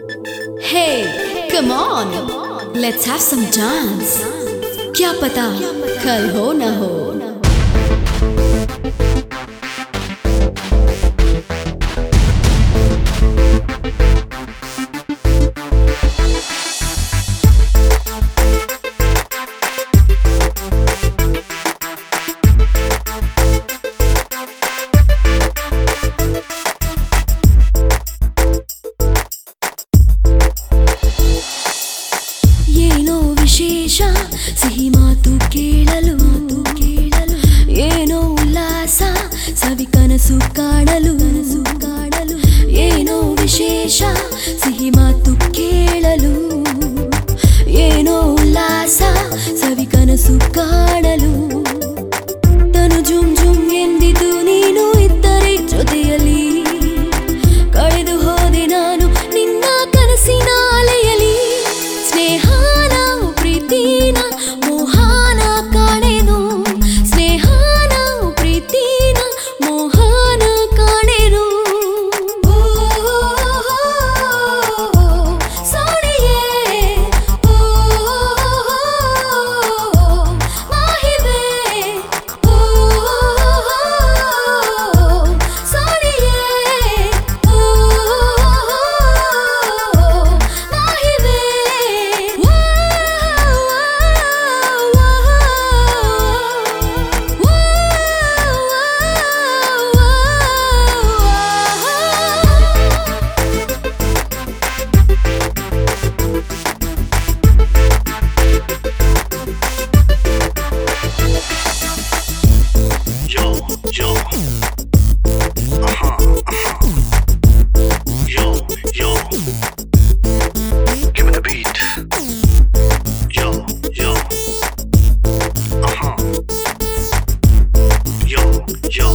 Hey, come on, let's have some dance. क्या पता कल हो ना हो. ವಿಶೇಷ ಸಿಹಿ ಮಾತು ಕೇಳಲು ಏನೋ ಉಲ್ಲಾಸ ಸವಿ ಕನಸು ಕಾಣಲು ಏನೋ ವಿಶೇಷ ಸಿಹಿ ಮಾತು ಕೇಳಲು ಏನೋ ಉಲ್ಲಾಸ ಸವಿ ಕನಸು ಕಾಣಲು ತನು ಜುಮ್ ಜುಮ್ ಎಂದಿತು ನೀನು ಇದ್ದರೆ ಜೊತೆಯಲ್ಲಿ ಕಳೆದು ಹೋದೆ ನಾನು ನಿನ್ನ ಕನಸಿನ ಅಲೆಯಲ್ಲಿ ಸ್ನೇಹ ಮೋಹನ ಕಾಣೆನು ಸ್ನೇಹನ ಪ್ರೀತಿನ ಮೋಹನ ಕಾಣೆನು ಸೋಣಿಯೇ ಮಾಹಿವೆ ಸೋಣಿಯೇ ಮಾಹಿವೆ Give me the beat. Yo, yo. Yo, yo.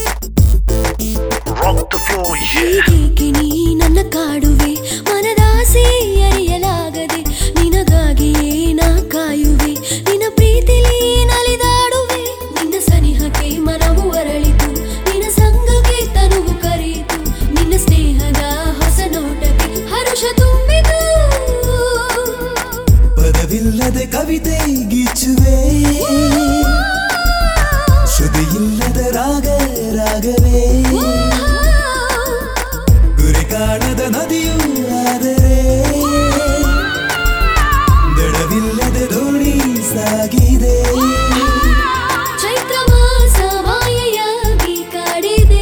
Rock the floor, yeah. ನೀ ನನ್ನ ಕಾಡುವೆ ಮನದಾಸೆ ಅರಿಯಲಾಗದೆ ನಿನಗಾಗಿಯೇ ನಾ ಕಾಯುವೆ ನಿನ್ನ ಪ್ರೀತಿಲಿ ನಲಿದಾಡುವೆ ನಿನ್ನ ಸನಿಹಕ್ಕೆ ಮನವು ಅರಳಿತು ನಿನ್ನ ಸಂಗಕ್ಕೆ ತನುವು ಕರೆಯಿತು ನಿನ್ನ ಸ್ನೇಹದ ಹೊಸ ನೋಟಕ್ಕೆ ಹರುಷ ತುಂಬಿತು ಪದವಿಲ್ಲದ ಕವಿತೆ ಗೀಚುವೆ ಶ್ರುತಿಯಿಲ್ಲದ ರಾಗವೇ ಗುರಿ ಕಾಣದ ನದಿಯೂ ಆದರೆ ದಡವಿಲ್ಲದ ದೋಣಿ ಸಾಗಿದೆ ಚೈತ್ರ ಮಾಸ ಮಾಯೆಯಾಗಿ ಕಾಡಿದೆ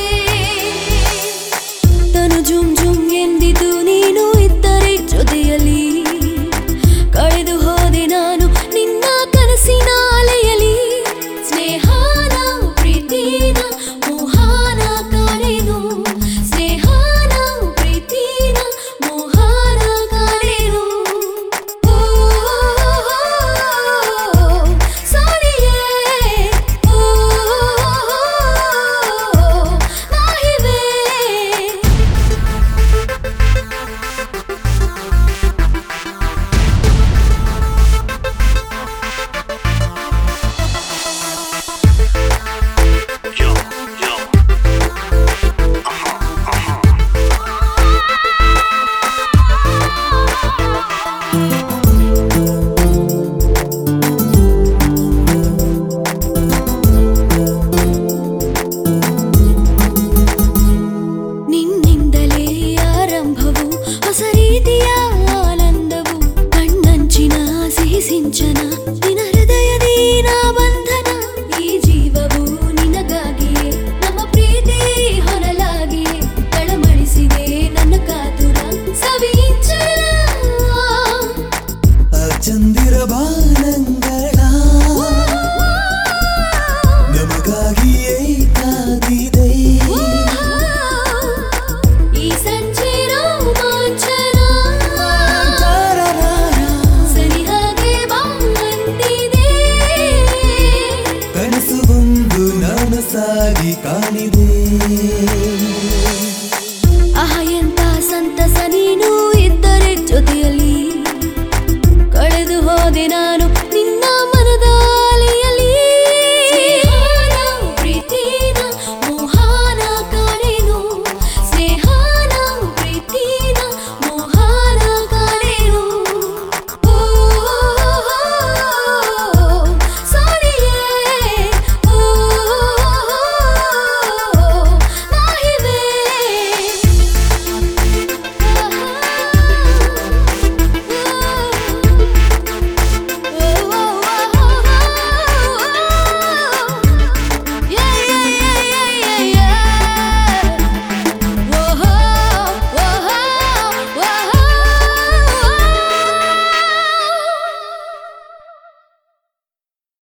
ತನು ಜುಮ್ ಜುಮ್ ಎಂದಿತು ನೀನು ಇದ್ದರೆ ಜೊತೆಯಲ್ಲಿ ಕಳೆದು ಹೋದೆ ನಾನು ನಿನ್ನ ಕನಸಿನ ಅಲೆಯಲ್ಲಿ ಸ್ನೇಹನ ಪ್ರೀತಿನ ಮೋಹನ ಕಾಣೆನು ಸ್ನೇಹನ ಪ್ರೀತಿನ ಮೋಹನ ಕಾಣೆನು ಸೋಣಿಯೇ ಮಾಹಿವೆ Yo, yo. ನಿನ್ನಿಂದಲೇ ಆರಂಭವು ಹೊಸ ರೀತಿಯ